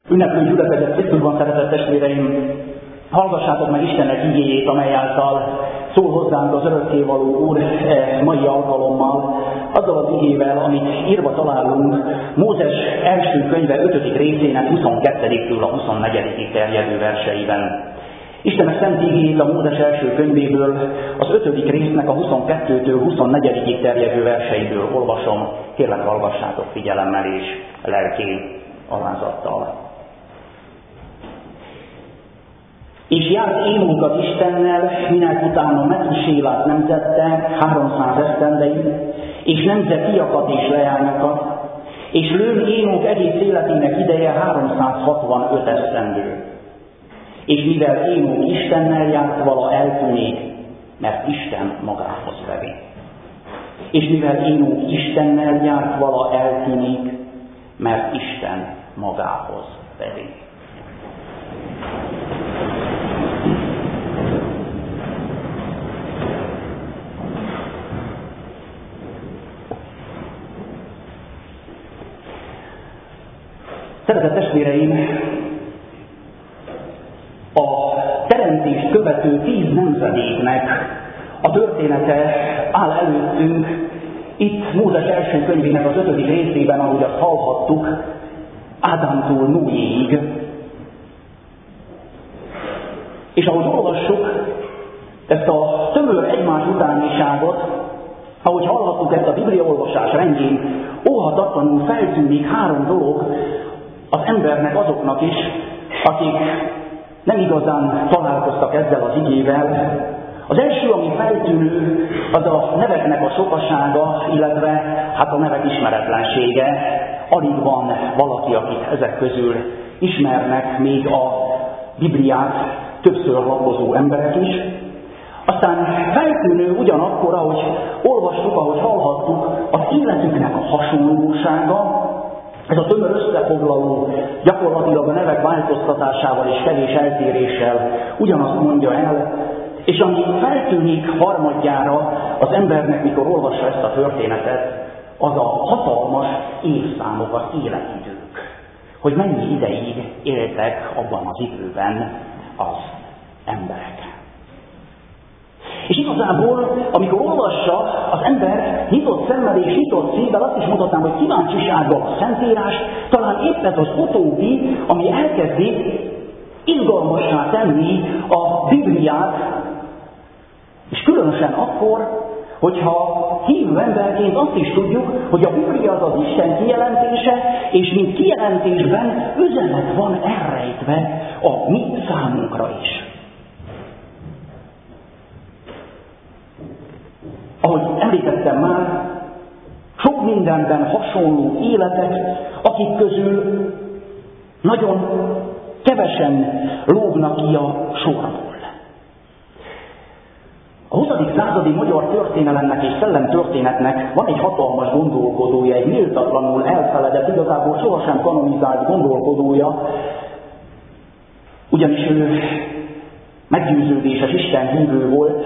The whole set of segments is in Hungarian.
Ünneplő gyülekezet Krisztusban, szeretett testvéreim, hallgassátok meg Istennek igéjét, amely által szól hozzánk az örökkévaló Úr mai alkalommal, azzal az igével, amit írva találunk Mózes első könyve 5. részének 22-től a 24. terjedő verseiben. Istennek szent igéjét a Mózes első könyvéből, az 5. résznek a 22-től 24. terjedő verseiből olvasom. Kérlek, hallgassátok figyelemmel és lelki alázattal. És járt Énok az Istennel, minek utána Metusélát nemzette 300 esztendeig, és nemzett fiakat és leányokat, és lőn Énok egész életének ideje 365 esztendő. És mivel Énok Istennel járt, vala eltűnik, mert Isten magához vevi. És mivel Énok Istennel járt, vala eltűnik, mert Isten magához vevi. Szeretett testvéreim, a teremtést követő 10 nemzedéknek a története áll előttünk itt Mózes első könyvének az 5. részében, ahogy azt hallhattuk, Ádámtól Noéig. És ahogy olvassuk ezt a tömör egymás utániságot, ahogy hallhattuk ezt a bibliaolvasás rendjén, óhatatlanul feltűnik 3 dolog az embernek, azoknak is, akik nem igazán találkoztak ezzel az igével. Az első, ami feltűnő, az a neveknek a sokasága, illetve hát a nevek ismeretlensége. Alig van valaki, akit ezek közül ismernek, még a Bibliát többször lapozó emberek is. Aztán feltűnő ugyanakkor, ahogy olvastuk, ahogy hallhattuk, az életüknek a hasonlósága. Ez a tömör összefoglaló gyakorlatilag a nevek változtatásával és kevés eltéréssel ugyanazt mondja el, és ami feltűnik harmadjára az embernek, mikor olvassa ezt a történetet, az a hatalmas évszámok, az életidők. Hogy mennyi ideig éltek abban az időben az emberek. És igazából, amikor olvassa az ember nyitott szemmel és nyitott szívvel, azt is mondhatnám, hogy kíváncsisággal a Szentírás, talán épp ez az utóbbi, ami elkezdi izgalmassá tenni a Bibliát, és különösen akkor, hogyha hívő emberként azt is tudjuk, hogy a Biblia az az Isten kijelentése, és mint kijelentésben üzenet van elrejtve a mi számunkra is. Ahogy említettem már, sok mindenben hasonló életek, akik közül nagyon kevesen lógnak ki a sorból. A 20. századi magyar történelemnek és szellemtörténetnek van egy hatalmas gondolkodója, egy méltatlanul elfeledett, igazából sohasem kanonizált gondolkodója, ugyanis ő meggyőződéses istenhívő volt,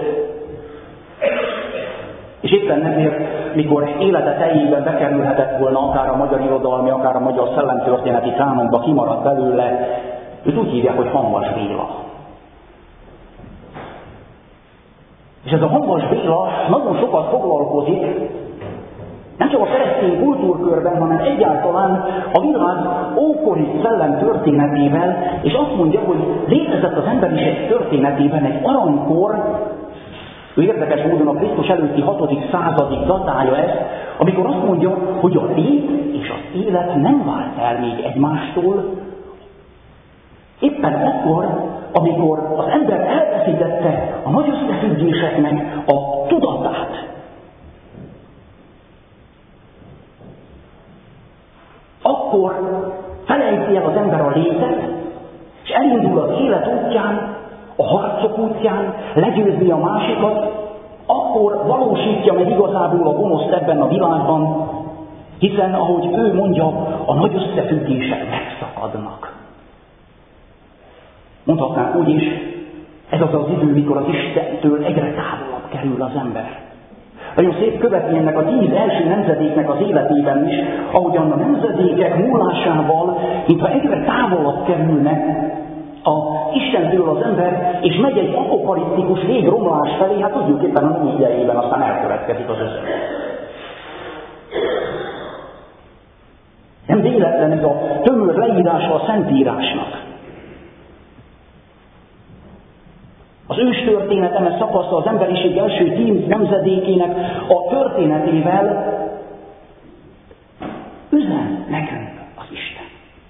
és éppen ezért, mikor élete teljében bekerülhetett volna akár a magyar irodalmi, akár a magyar szellemtörténeti kánonba, kimaradt belőle, őt úgy hívják, hogy Hamvas Béla. És ez a Hamvas Béla nagyon sokat foglalkozik, nem csak a keresztény kultúrkörben, hanem egyáltalán a világ ókori szellemtörténetével, és azt mondja, hogy létezett az emberiség történetében egy aranykor. Ő érdekes módon a Krisztus előtti 6. századig datálja ezt, amikor azt mondja, hogy a lét és az élet nem vált el még egymástól, éppen akkor, amikor az ember elveszítette a nagy összefüggéseknek a tudatát. Akkor felejti el az ember a létet, és elindul az élet útján, a harcok útján, legyőzni a másikat, akkor valósítja meg igazából a gonoszt ebben a világban, hiszen, ahogy ő mondja, a nagy összefüggések megszakadnak. Mondhatnánk úgy is, ez az az idő, mikor az Istentől egyre távolabb kerül az ember. Nagyon szép követni ennek a 10 első nemzedéknek az életében is, ahogyan a nemzedékek múlásával, mintha egyre távolabb kerülne a Istentől az ember, és megy egy apokaliptikus végromlás felé, hát tudjuk éppen a mi idejében aztán elkövetkezik az özön. Nem véletlen ez a tömör leírása a Szentírásnak. Az őstörténet eme szakasza az emberiség első 10 nemzedékének a történetével üzen nekünk az Isten.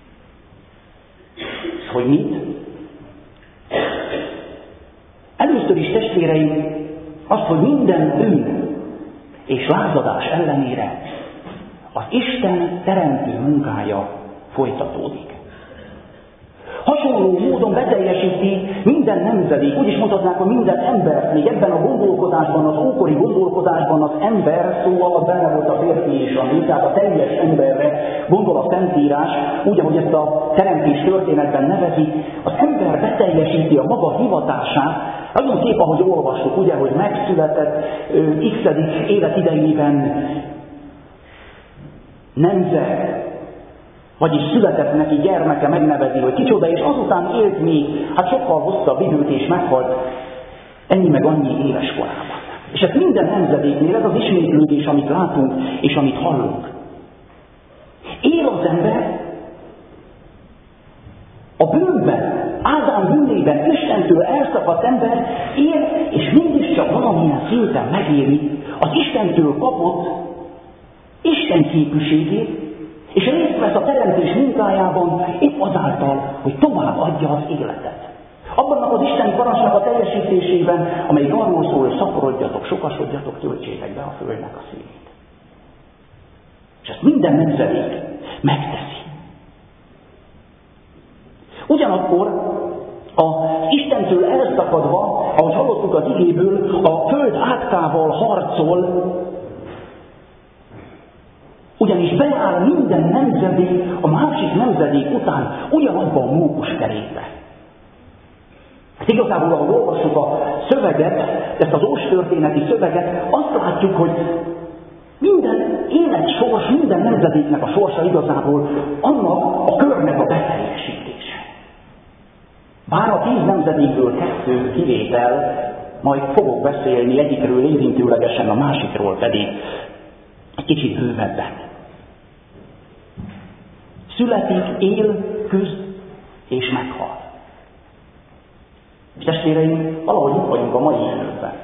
Hogy mit? Először is, testvéreim, azt, hogy minden bűn és lázadás ellenére az Isten teremtő munkája folytatódik. Hasonló módon beteljesíti minden nemzedék, úgy is mondhatnánk, hogy minden ember, még ebben a gondolkodásban, az ókori gondolkodásban az ember, szóval az benne volt a férfi és a nő, tehát a teljes emberre gondol a Szentírás, úgy, ahogy ezt a teremtés történetben nevezi, az ember beteljesíti a maga hivatását. Nagyon szép, ahogy olvastuk, ugye, hogy megszületett x-edik életidejében nemzet, vagyis született neki gyermeke, megnevezi, hogy kicsoda, és azután élt még, hát sokkal hosszabb időt, és meghalt ennyi meg annyi éves korában. És ez minden nemzedéknél, ez az ismétlődés, amit látunk, és amit hallunk. Él az ember a bűnben, Ádám bűnében, Istentől elszakadt ember él, és mégis csak valamilyen szinten megéli az Istentől kapott Isten képűségét, és részt vesz a teremtés munkájában épp azáltal, hogy tovább adja az életet. Abban az isteni parancsnak a teljesítésében, amelyik arról szól, hogy szaporodjatok, sokasodjatok, töltsétek be a földnek a szívét. És ezt minden nemzedék megteszi. Ugyanakkor az Istentől elszakadva, ahogy hallottuk az igéből, a föld átkával harcol, ugyanis beáll minden nemzedék a másik nemzedék után ugyanabba a mókuskerékbe. Hát igazából, ahogy olvassuk a szöveget, ezt az őstörténeti szöveget, azt látjuk, hogy minden életsors, minden nemzedéknek a sorsa igazából annak a körnek a beteljesítése. Bár a 10 nemzedékből 2 kivétel, majd fogok beszélni egyikről érintőlegesen, a másikról pedig egy kicsit bővebben. Születik, él, küzd és meghal. És testvéreim, valahogy itt vagyunk a mai időben.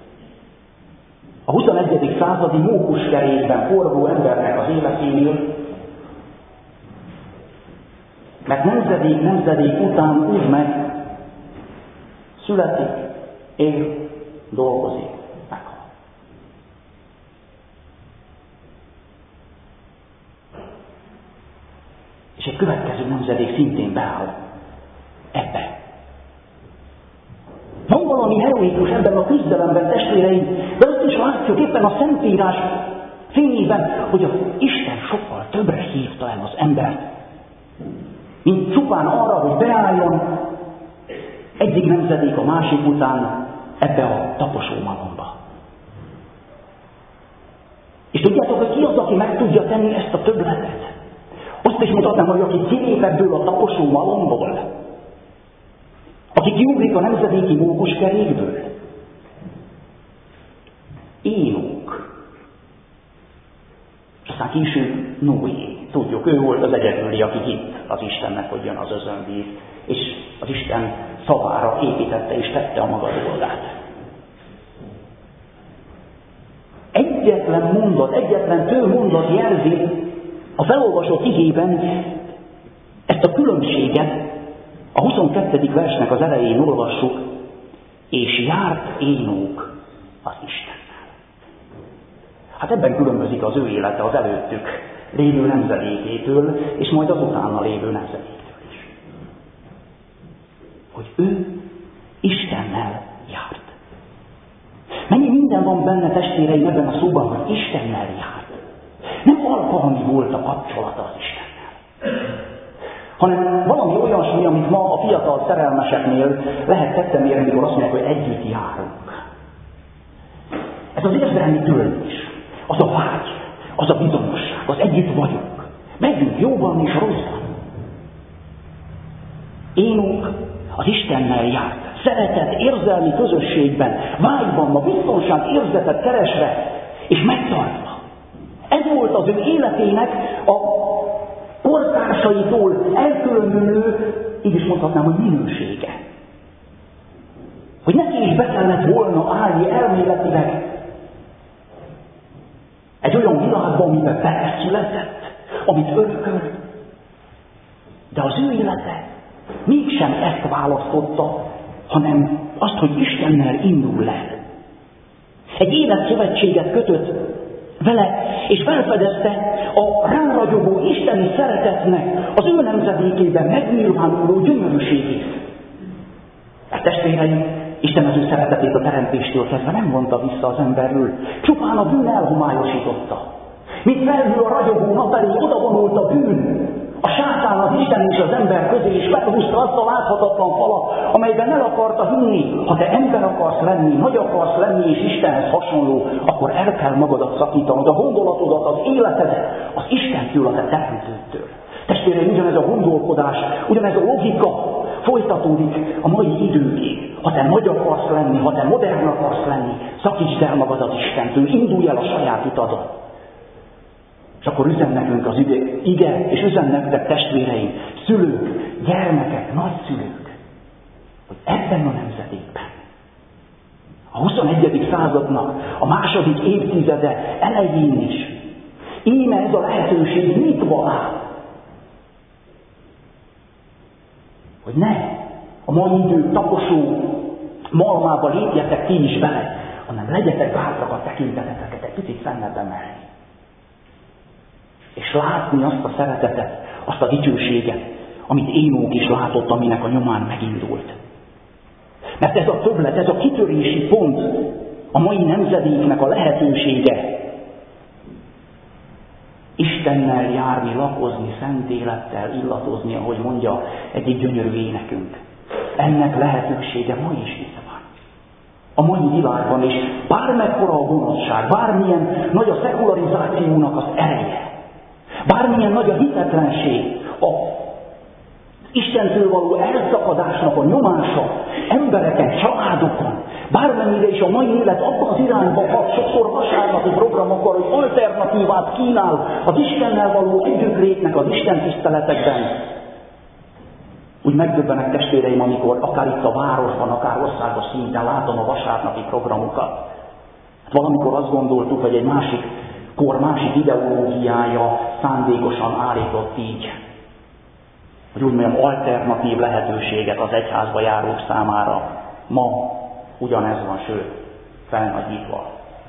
A 21. századi mókuskerékben forgó embernek az életénél, mert nemzedék után úgy meg, születik, él, dolgozik, meghal. És egy következő nemzedék szintén beáll ebbe. Van valami heroikus ebben a küzdelemben, testvéreim, de azt is látjuk éppen a Szentírás fényében, hogy az Isten sokkal többre hívta el az embert, mint csupán arra, hogy beálljon egyik nemzedék a másik után ebbe a taposómalomba. És tudjátok, hogy ki az, aki meg tudja tenni ezt a többletet? Azt is mutatnám, hogy aki kilép ebből a taposó malomból, aki kiugrik a nemzedéki mókuskerékből, Énok. És aztán később Noé. Tudjuk, ő volt az egyedüli, aki hitt az Istennek, hogy jön az özönvíz, és az Isten szavára építette és tette a maga dolgát. Egyetlen mondat, egyetlen tő mondat jelzi a felolvasott igében ezt a különbséget. A 22. versnek az elején olvassuk, és járt Énok az Istennel. Hát ebben különbözik az ő élete az előttük lévő nemzedékétől, és majd az utána lévő nemzedéktől is. Hogy ő Istennel járt. Mennyi minden van benne, testvéreim, ebben a szóban, hogy Istennel járt. Nem alkalmi volt a kapcsolata az Istennel, hanem valami olyasmi, amit ma a fiatal szerelmeseknél lehet tetten érni, amikor azt mondják, hogy együtt járunk. Ez Ez az érzelmi töltés, az a vágy, az a bizonyosság, az együtt vagyunk. Megyünk jóban és rosszban. Énok az Istennel járt. Szeretet, érzelmi közösségben, vágyban, a biztonság érzetet keresve és megtartva. Ez volt az ő életének a kortársaitól elkülönülő, így is mondhatnám, hogy minősége. Hogy neki is be kellett volna állni elméletileg egy olyan világban, amiben beleszületett, amit örököl, de az ő élete mégsem ezt választotta, hanem azt, hogy Istennel indul el. Egy életszövetséget kötött vele, és felfedezte a ráragyogó isteni szeretetnek az ő nemzedékében megnyilvánuló gyönyörűségét. Mert testvéreim, Isten az ő szeretetét a teremtéstől kezdve nem vonta vissza az emberről, csupán a bűn elhomályosította. Mint felhő a ragyogó nap elé odavonult a bűn, a sátán az Isten és az ember közé, és meghúzta azt a láthatatlan falat, amelyben el akarta hinni, ha te ember akarsz lenni, nagy akarsz lenni és Istenhez hasonló, akkor el kell magadat szakítanod, a gondolatodat, az életedet, az Istentől, a te teremtőtől. Testvéreim, ugyanez a gondolkodás, ugyanez a logika folytatódik a mai időkig. Ha te nagy akarsz lenni, ha te modern akarsz lenni, szakítsd el magadat Istentől, indulj el a saját utadon. És akkor üzen nekünk az ige, és üzen nektek testvéreim, szülők, gyermekek, nagyszülők, hogy ebben a nemzedékben, a 21. századnak a második évtizede elején is, íme ez a lehetőség nyitva áll, hogy ne a mai idő taposó malmába lépjetek ti is bele, hanem legyetek bátrak a tekinteteteket egy picit fennebb emelni. És látni azt a szeretetet, azt a dicsőséget, amit Énok is látott, aminek a nyomán megindult. Mert ez a többlet, ez a kitörési pont, a mai nemzedéknek a lehetősége. Istennel járni, lakozni, szent élettel illatozni, ahogy mondja egyik gyönyörű énekünk. Ennek lehetősége ma is itt van. A mai világban is bármekkora a gonoszság, bármilyen nagy a szekularizációnak az ereje, bármilyen nagy a hitetlenség, a Istentől való elszakadásnak a nyomása embereken, családokon, bármennyire is a mai élet abban az irányban hat, sokszor vasárnapi programokkal, hogy alternatívát kínál az Istennel való együttlétnek az Isten tiszteletekben. Úgy megdöbbenek testvéreim, amikor akár itt a városban, akár országos szinten látom a vasárnapi programokat. Valamikor azt gondoltuk, hogy egy másik kor, másik ideológiája szándékosan állított így, hogy úgy mondjam, alternatív lehetőséget az egyházba járók számára. Ma ugyanez van, sőt, felnagyítva.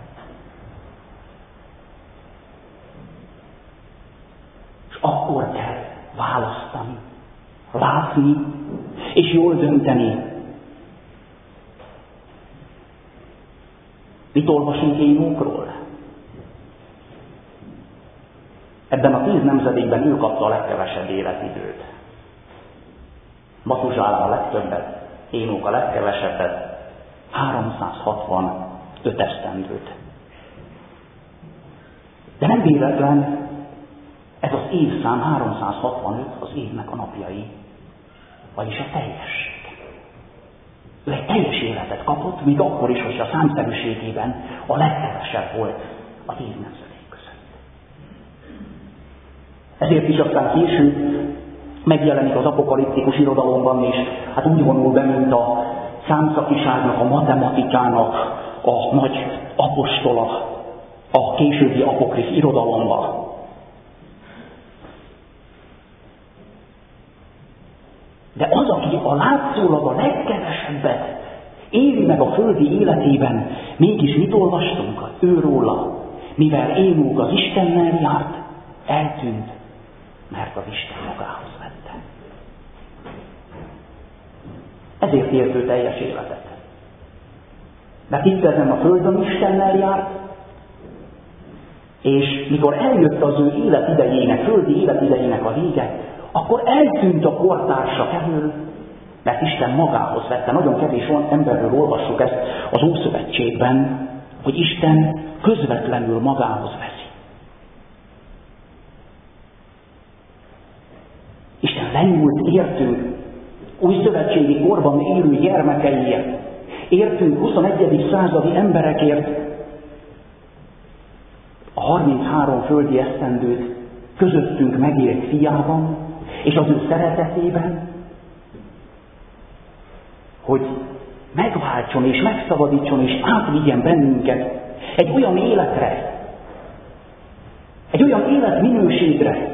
És akkor kell választani, látni, és jól dönteni. Mit olvasunk Énokról? Ebben a 10 nemzedékben ő kapta a legkevesebb életidőt. Matuzsálem a legtöbbet, Énok a legkevesebbet, 365 esztendőt. De nem véletlen, ez az évszám 365 az évnek a napjai, vagyis a teljesség. Ő egy teljes életet kapott, még akkor is, hogy a számszerűségében a legkevesebb volt a 10 nemzedék között. Ezért is aztán később megjelenik az apokaliptikus irodalomban is, hát úgy vonul be, mint a számszakiságnak, a matematikának a nagy apostola a későbbi apokrif irodalomban. De az, aki a látszólag a legkevesebbet éli meg a földi életében, mégis mit olvastunk őróla? Mivel Énok az Istennel járt, eltűnt, mert az Isten magához vette. Ezért élt ő teljes életet. Mert itt ezen a földön Istennel járt, és mikor eljött az ő életidejének, földi életidejének a vége, akkor eltűnt a kortársa elől, mert Isten magához vette. Nagyon kevés emberről olvassuk ezt az Ószövetségben, hogy Isten közvetlenül magához veszi. Isten lenyúlt értünk újszövetségi korban élő gyermekeiért, értünk 21. századi emberekért a 33 földi esztendőt közöttünk megélt fiában, és az ő szeretetében, hogy megváltson és megszabadítson és átvigyen bennünket egy olyan életre, egy olyan életminőségre,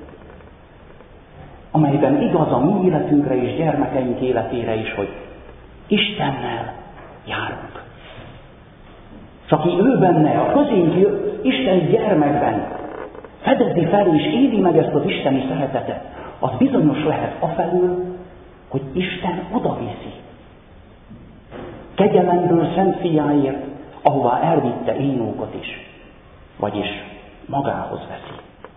amelyben igaz a mi életünkre és gyermekeink életére is, hogy Istennel járunk. És aki ő benne, a közénk jött Isten gyermekben fedezi fel és éli meg ezt az isteni szeretetet, az bizonyos lehet afelől, hogy Isten odaviszi. Kegyelemből szent fiáért, ahová elvitte Énókot is, vagyis magához veszi.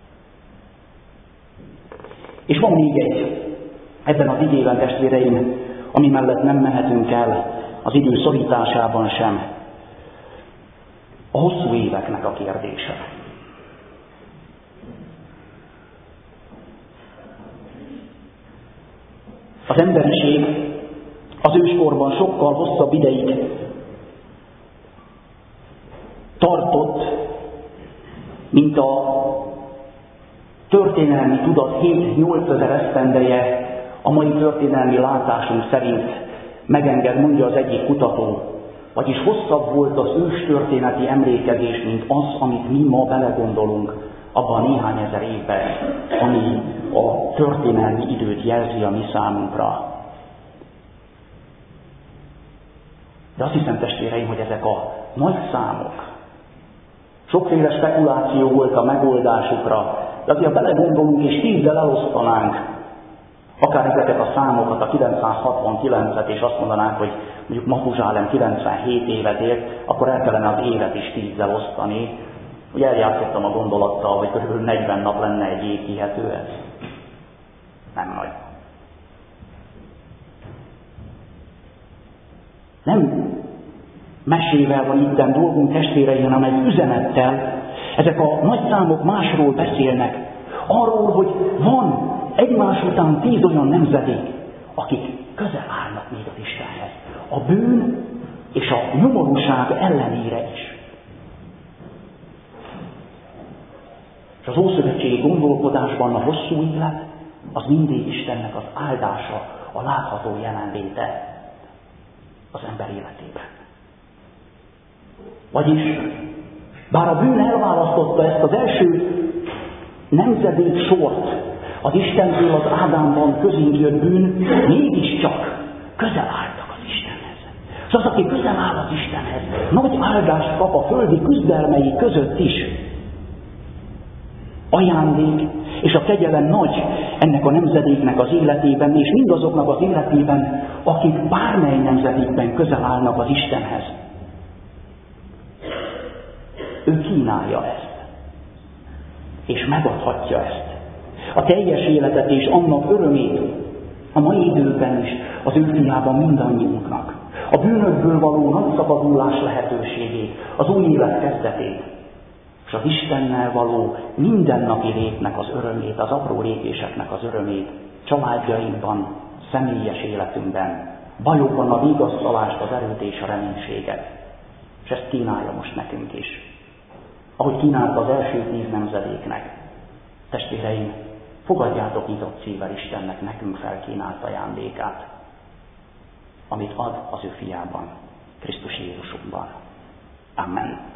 És van még egy, ebben az igében, testvéreim, ami mellett nem mehetünk el az idő szorításában sem, a hosszú éveknek a kérdése. Az emberiség az őskorban sokkal hosszabb ideig tartott, mint a történelmi tudat 7-8 ezer esztendeje a mai történelmi látásunk szerint megenged, mondja az egyik kutató, vagyis hosszabb volt az őstörténeti emlékezés, mint az, amit mi ma belegondolunk abban a néhány ezer évben, ami a történelmi időt jelzi a mi számunkra. De azt hiszem, testvéreim, hogy ezek a nagy számok, sokféle spekuláció volt a megoldásukra, de azért, ha belegondolunk és 10-del elosztanánk akár ezeket a számokat, a 969-et, és azt mondanánk, hogy mondjuk Matuzsálem 97 évet élt, akkor el kellene az évet is 10-del osztani. Ugye eljátszottam a gondolattal, hogy körülbelül 40 nap lenne egy év hihető ez. Nem nagy. Nem mesével van itten dolgunk, testvéreim, hanem egy üzenettel. Ezek a nagy számok másról beszélnek. Arról, hogy van egymás után 10 olyan nemzedék, akik közel állnak még az Istenhez. A bűn és a nyomorúság ellenére is. És az ószövetségi gondolkodásban a hosszú élet az mindig Istennek az áldása, a látható jelenléte az ember életében. Vagyis, bár a bűn elválasztotta ezt az első nemzedék sort, az Istentől az Ádámban közénk jött bűn, mégiscsak közel álltak az Istenhez. És az, aki közel áll az Istenhez, nagy áldást kap a földi küzdelmei között is. Ajándék és a kegyelem nagy ennek a nemzedéknek az életében, és mindazoknak az életében, akik bármely nemzedékben közel állnak az Istenhez. Ő kínálja ezt, és megadhatja ezt. A teljes életet és annak örömét a mai időben is az ő fiában mindannyiunknak. A bűnökből való nagy szabadulás lehetőségét, az új élet kezdetét, és az Istennel való mindennapi létnek az örömét, az apró lépéseknek az örömét, családjainkban, személyes életünkben, bajokban a vigasztalást, az erőt és a reménységet. És ezt kínálja most nekünk is. Ahogy kínálta az első 10 nemzedéknek. Testvéreim, fogadjátok nyitott szívvel Istennek nekünk felkínált ajándékát, amit ad az ő fiában, Krisztus Jézusunkban. Amen.